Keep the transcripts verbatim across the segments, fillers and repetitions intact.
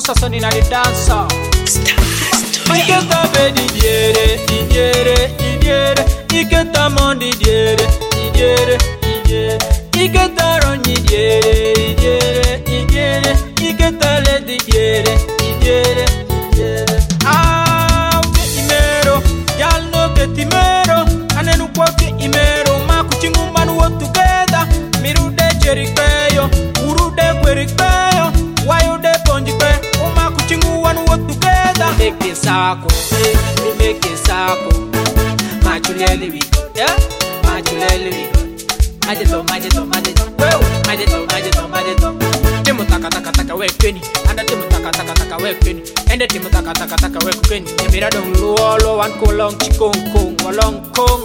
Musa Son in the dancer. Iketa bedi diere, idiere, idiere. Iketa mondi diere, idiere, idiere. Iketa rogni diere, idiere, idiere. Iketa ledi diere, idiere, idiere. Ah, uke imero, yalno ke timero. Anenu kwa ke imero, maku chingu manu wo together. Mirude jerikpeyo, urude kwerikpeyo. Wayude ponjikpe, umaku chingu wanu wo together. Make it sako, we make it sako. Machulele we go, yeah. Machulele we go. Majeto, majeto, majeto, well. Majeto, majeto, majeto. Timu taka taka taka we kweni, anda timu taka taka taka we kweni, ende timu taka taka taka we kweni. Emira dong luo lo wan kolong chikong kong walong kong.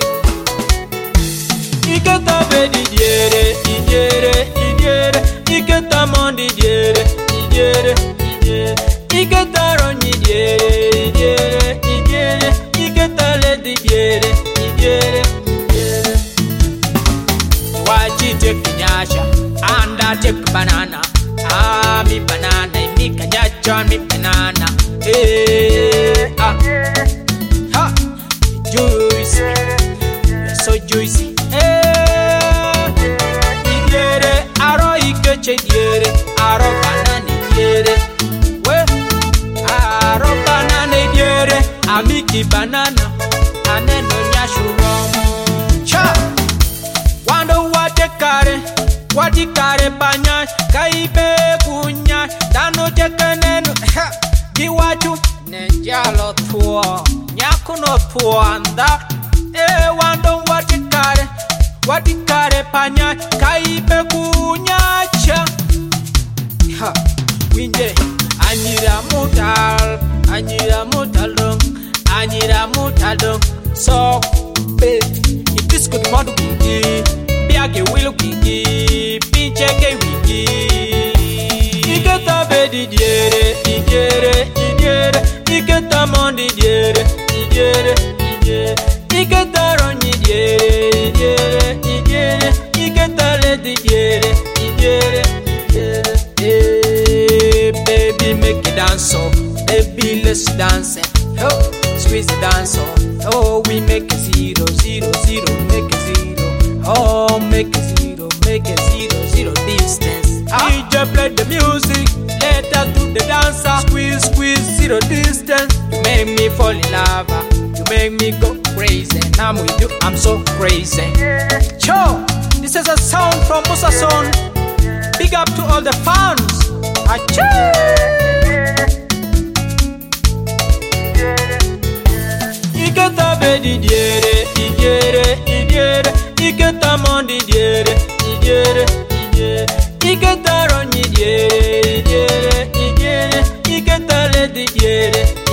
Iketa bedi diere, idiere, idiere. Iketa mondi diere, idiere, idiere. Iketa rogni diere, idiere, idiere. Iketa ledi diere, idiere, idiere. Wachi take nyasha, anda take banana. Ah, mi banana, mi kanyacha, mi banana. Eh, ah, ha, juicy, so juicy. Eh, idiere, aro ikeche diere, aro banana diere. We, aro banana diere, amiki banana, aneno nyashuro. Cha, wando wate kare, wati kare banya, kaibe kunya, dano jekenenu, giwachu, nenjalo tuo, nyakuno tuanda. Eh, wando wate kare, wati kare banya, kaibe kunya cha. Ha, winje, anyira mutal, anyira mutalong, anyira mutalong, so be, if could modu kiki, biage wilu kiki, pinche ke wiki. Iketa bedi diere, idiere, idiere. Iketa mondi diere, idiere, idiere. Iketa rogni diere, idiere, idiere. Iketa ledi diere, idiere, idiere. Hey, baby, make it dance, oh. Baby, let's dance, oh. Squeeze the dance, oh. Oh, we make a zero, zero, zero, make a zero. Oh, make a zero, make a zero, zero distance. D J play the music, let us do the dancer. Squeeze, squeeze, zero distance. You make me fall in love, you make me go crazy. And I'm with you, I'm so crazy. Cho, this is a sound from Musa Son. Big up to all the fans. Achoo! Iketa bedi diere, idiere, idiere. Iketa mondi diere, idiere, idiere. Iketa rogni diere, idiere, idiere. Iketa ledi diere.